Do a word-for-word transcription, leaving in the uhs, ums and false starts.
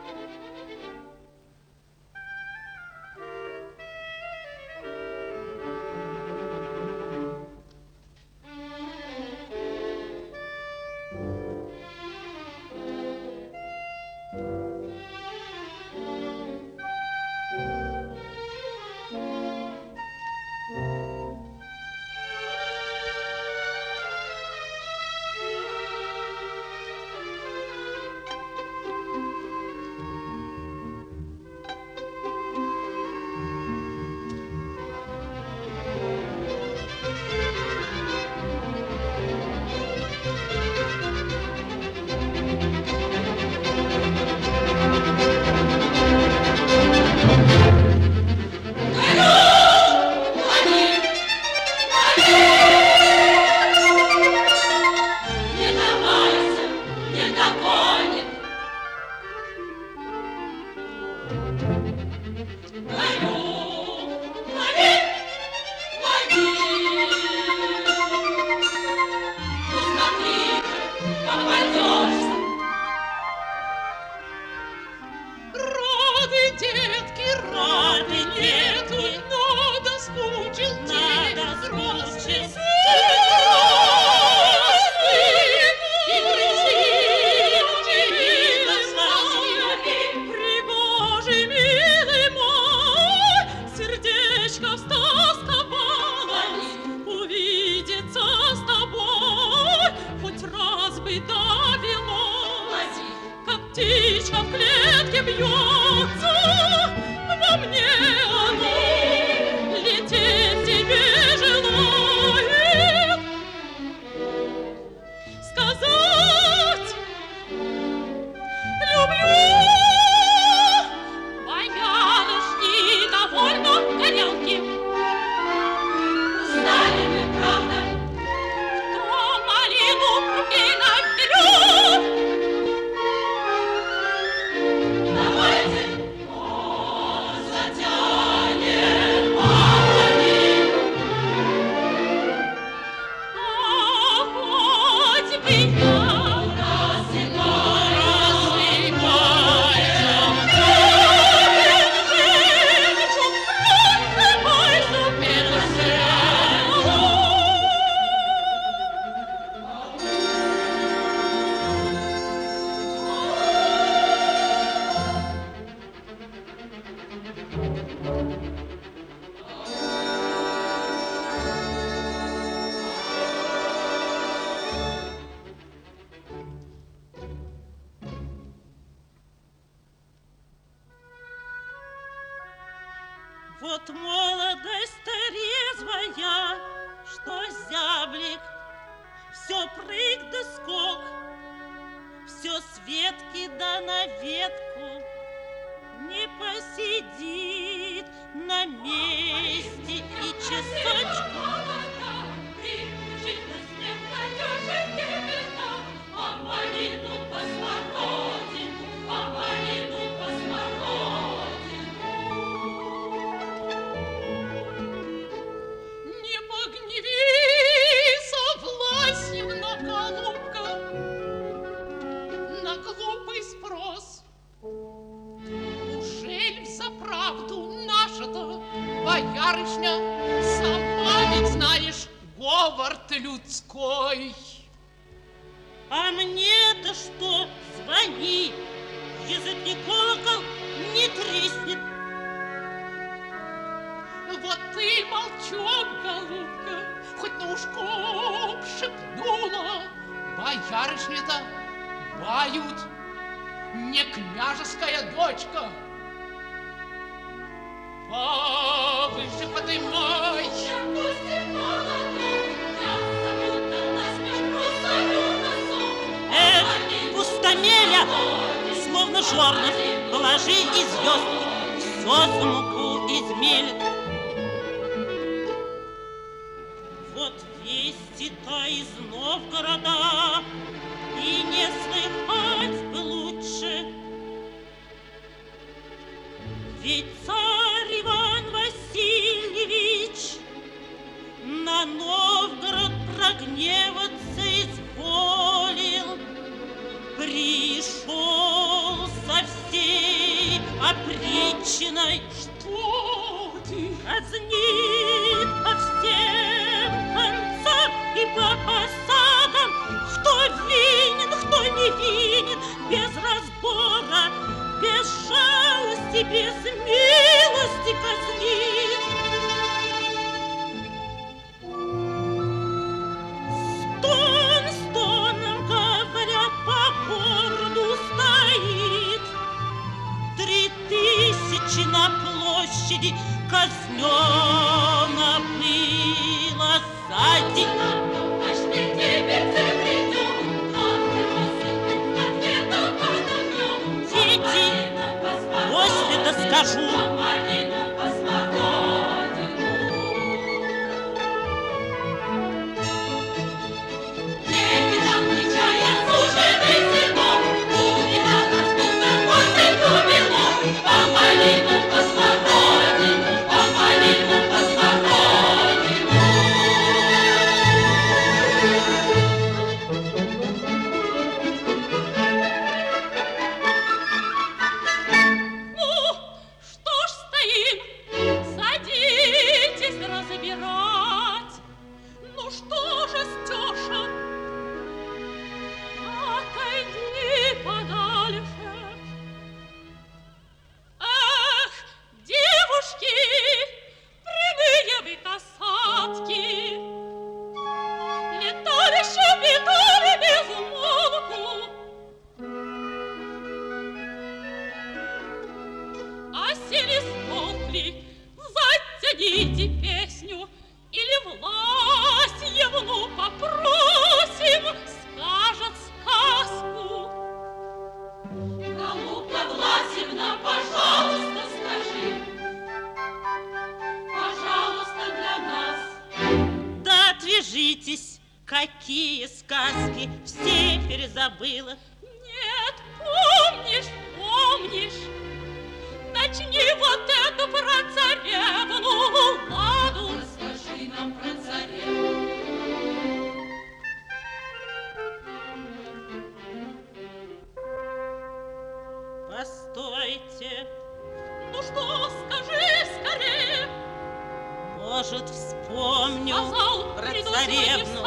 Вот молодость-то резвая, что зяблик, все прыг да скок, все с ветки да на ветку, не посидит на месте и часочку. А малину по смородину, а малину по смородину. Не погневися, Власьевна голубка, на глупый спрос. Ужель взаправду наша-то боярышня, сама ведь знаешь, говор людской. А мне-то что? Звони, язык не колокол, не треснет. Вот ты молчок, голубка, хоть на ушко шепнула. Боярышня-то бают, не княжеская дочка. Повыше подымай. Пустомеля, словно жорнов, положи и звезд, все смуку измелит. Вот вести-то из Новгорода и не слыхать бы лучше. Ведь царь Иван Васильевич на Новгород прогневаться изволил. Пришел со всей сказки все перезабыла. Нет, помнишь, помнишь. Начни вот эту про царевну ладу. Расскажи нам про царевну. Постойте. Ну что, скажи скорее. Может, вспомню Сказал, про приду царевну.